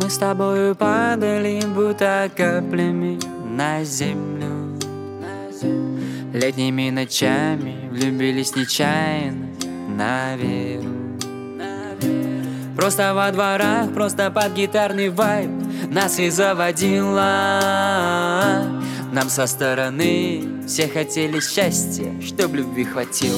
с тобою падали, будто каплями на землю. Летними ночами влюбились нечаянно на веру. Просто во дворах, просто под гитарный вайб нас и заводила. Нам со стороны все хотели счастья, чтоб любви хватило.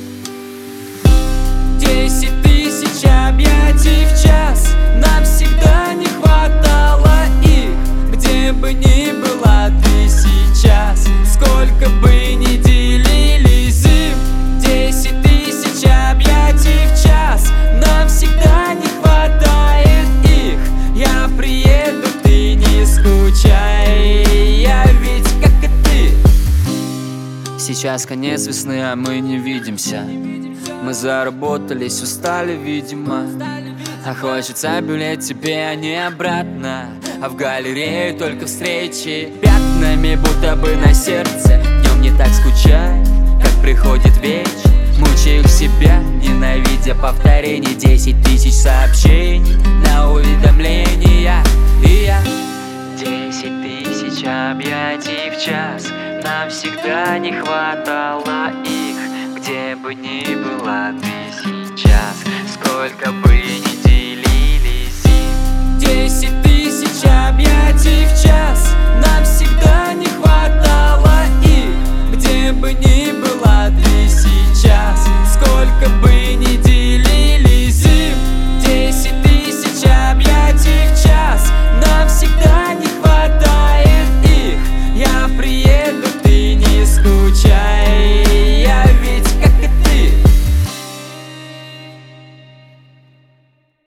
10 000 объятий в час, нам всегда не хватало их. Где бы ни была ты сейчас, сколько бы ни делили зим. 10 000 объятий в час, нам всегда не хватает их. Я приеду, ты не скучай, я ведь как и ты. Сейчас конец весны, а мы не видимся. Мы заработались, устали, видимо. А хочется билет тебе, а не обратно. А в галерею только встречи пятнами, будто бы на сердце. Днем не так скучаю, как приходит вечер. Мучаю себя, ненавидя повторений. 10 000 сообщений на уведомления. И я 10 000 объятий в час, нам всегда не хватало их. Где бы ни была ты сейчас, сколько бы ни делили зим. 10 000 объятий